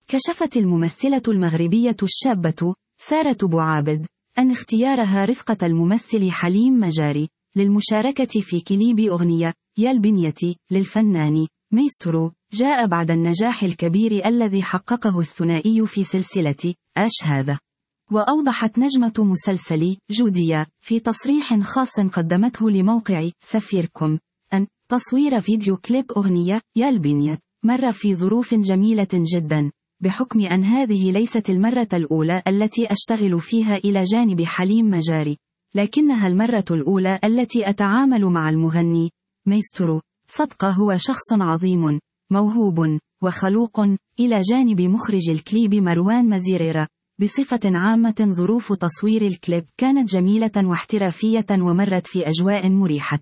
كشفت الممثلة المغربية الشابة سارة بوعابد أن اختيارها رفقة الممثل حليم مجاري للمشاركة في كليب أغنية يا البنية للفنان مايسترو جاء بعد النجاح الكبير الذي حققه الثنائي في سلسلة آش هذا. وأوضحت نجمة مسلسل جوديا في تصريح خاص قدمته لموقع سفيركم أن تصوير فيديو كليب أغنية يا البنية مر في ظروف جميلة جدا، بحكم أن هذه ليست المرة الأولى التي أشتغل فيها إلى جانب حليم مجاري، لكنها المرة الأولى التي أتعامل مع المغني مايسترو. صدقة هو شخص عظيم موهوب وخلوق، إلى جانب مخرج الكليب مروان مزيريرا. بصفة عامة ظروف تصوير الكليب كانت جميلة واحترافية ومرت في أجواء مريحة.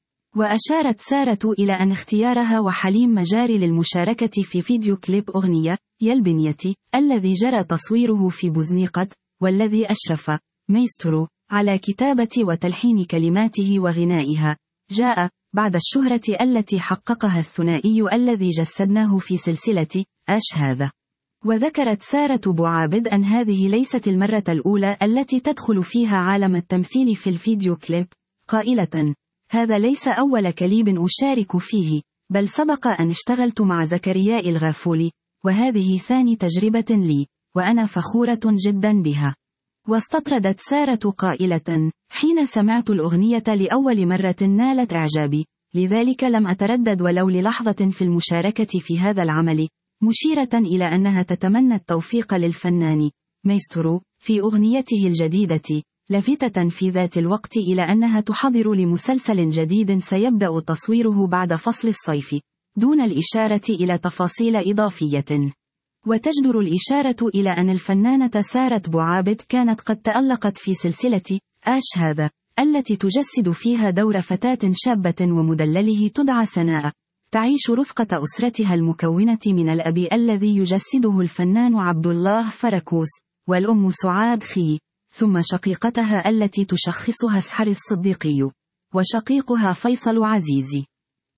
وأشارت سارة إلى أن اختيارها وحليم مجاري للمشاركة في فيديو كليب أغنية يا البنية الذي جرى تصويره في بوزنيقة، والذي أشرف مايسترو على كتابة وتلحين كلماته وغنائها، جاء بعد الشهرة التي حققها الثنائي الذي جسدناه في سلسلة آش هذا. وذكرت سارة بوعابد أن هذه ليست المرة الأولى التي تدخل فيها عالم التمثيل في الفيديو كليب، قائلة: هذا ليس أول كليب أشارك فيه، بل سبق أن اشتغلت مع زكرياء الغافولي، وهذه ثاني تجربة لي، وأنا فخورة جدا بها. واستطردت سارة قائلة: حين سمعت الأغنية لأول مرة نالت إعجابي، لذلك لم أتردد ولو للحظة في المشاركة في هذا العمل، مشيرة إلى أنها تتمنى التوفيق للفنان مايسترو في أغنيته الجديدة، لافتة في ذات الوقت إلى أنها تحضر لمسلسل جديد سيبدأ تصويره بعد فصل الصيف، دون الإشارة إلى تفاصيل إضافية. وتجدر الإشارة إلى أن الفنانة سارة بوعابد كانت قد تألقت في سلسلة آش هذا، التي تجسد فيها دور فتاة شابة ومدلله تدعى سناء، تعيش رفقة أسرتها المكونة من الأب الذي يجسده الفنان عبد الله فركوس، والأم سعاد خي، ثم شقيقتها التي تشخصها اسحر الصديقي، وشقيقها فيصل عزيزي.